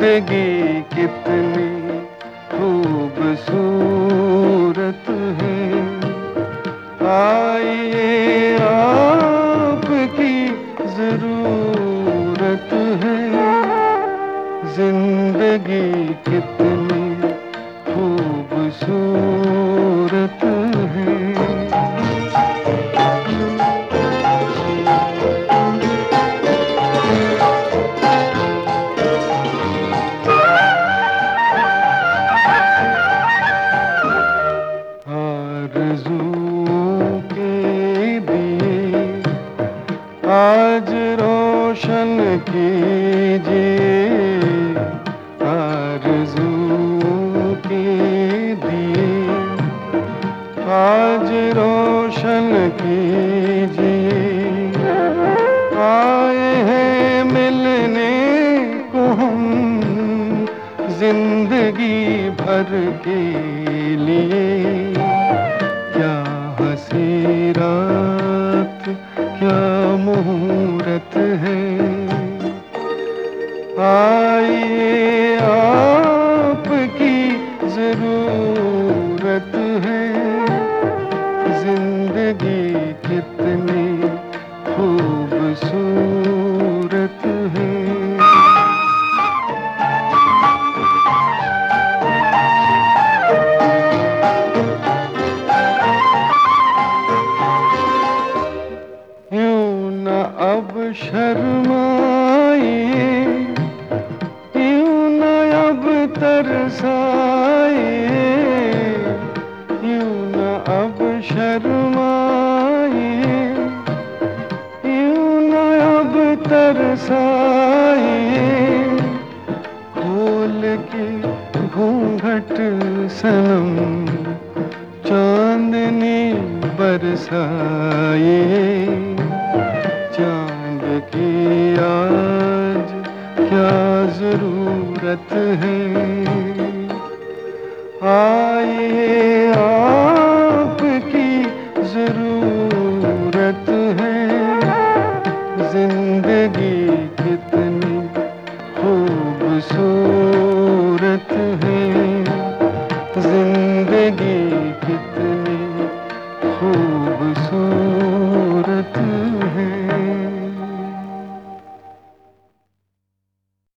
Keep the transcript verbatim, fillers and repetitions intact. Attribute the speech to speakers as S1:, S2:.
S1: जिंदगी कितनी खूबसूरत है, आइए आपकी जरूरत है। जिंदगी कितनी खूबसूरत है। आरज़ू के दिए आज रोशन कीजिए, आरज़ू के दिए आज रोशन कीजिए। आए हैं मिलने को हम जिंदगी भर के लिए, क्या हंसी रात क्या मुहूर्त है। आइए आपकी जरूरत है। जिंदगी कितनी खूबसूरत है। अब शर्माइए, यूं न अब तरसाइए, यूं न अब शर्माइए, यूं न अब तरसाइए। खोल के घूंघट सनम चांदनी बरसाइए। चांद की आज क्या जरूरत है। आइए आपकी जरूरत है। जिंदगी कितनी खूबसूरत